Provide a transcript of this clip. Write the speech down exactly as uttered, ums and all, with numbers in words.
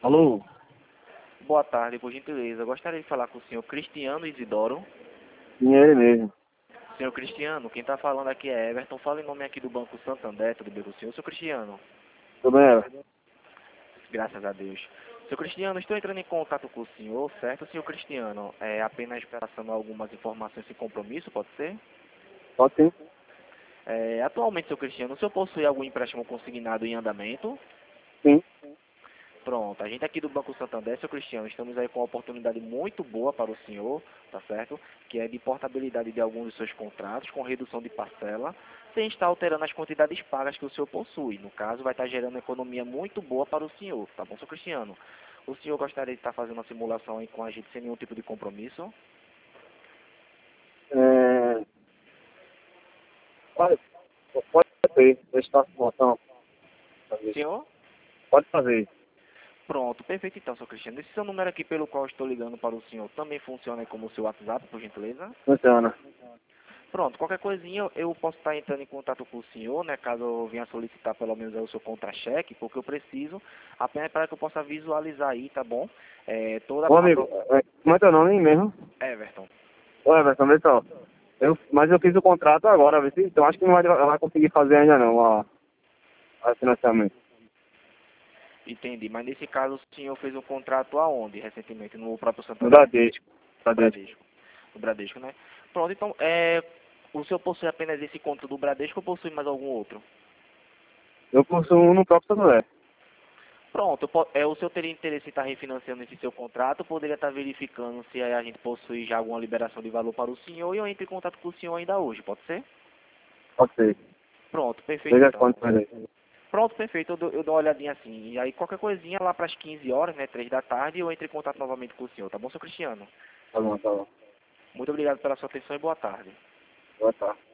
Alô? Boa tarde, por gentileza. Gostaria de falar com o senhor Cristiano Isidoro. Sim, é ele mesmo. Senhor Cristiano, quem está falando aqui é Everton. Fala em nome aqui do Banco Santander, tudo bem com o senhor? Senhor Cristiano, Tudo bem, Eva? graças a Deus. Senhor Cristiano, estou entrando em contato com o senhor, certo? Senhor Cristiano, é apenas passando algumas informações sem compromisso, pode ser? Pode sim. É, atualmente, senhor Cristiano, o senhor possui algum empréstimo consignado em andamento? Sim. Pronto, a gente aqui do Banco Santander, seu Cristiano, estamos aí com uma oportunidade muito boa para o senhor, tá certo? Que é de portabilidade de alguns dos seus contratos, com redução de parcela, sem estar alterando as quantidades pagas que o senhor possui. No caso, vai estar gerando uma economia muito boa para o senhor, tá bom, seu Cristiano? O senhor gostaria de estar fazendo uma simulação aí com a gente sem nenhum tipo de compromisso? É... Pode, pode fazer. Deixa eu fazer a botão. Fazer. Senhor? Pode fazer. Pronto, perfeito então, seu Cristiano. Esse seu número aqui pelo qual eu estou ligando para o senhor também funciona aí como o seu WhatsApp, por gentileza? Funciona. Pronto, qualquer coisinha eu posso estar entrando em contato com o senhor, né, caso eu venha solicitar pelo menos o seu contra-cheque, porque eu preciso, apenas para que eu possa visualizar aí, tá bom? É, toda Ô, a... amigo, é, como é teu nome mesmo? Everton. Ô, Everton, vê só. Eu, mas eu fiz o contrato agora, vê se, então acho que não vai, vai conseguir fazer ainda não, ó, o financiamento. Entendi, mas nesse caso o senhor fez um contrato aonde, recentemente, no próprio No Santander? Bradesco. No Bradesco. Bradesco. No Bradesco, né? Pronto, então, é, o senhor possui apenas esse contrato do Bradesco ou possui mais algum outro? Eu possuo um no próprio Santander. Pronto, po- é, o senhor teria interesse em estar refinanciando esse seu contrato, poderia estar verificando se a gente possui já alguma liberação de valor para o senhor e eu entro em contato com o senhor ainda hoje, pode ser? Pode ser. Pronto, perfeito Veja as então. condições aí. Pronto, perfeito, eu dou, eu dou uma olhadinha assim. E aí qualquer coisinha lá para as quinze horas, né, três da tarde, eu entro em contato novamente com o senhor, tá bom, seu Cristiano? Tá bom, tá bom. Muito obrigado pela sua atenção e boa tarde. Boa tarde.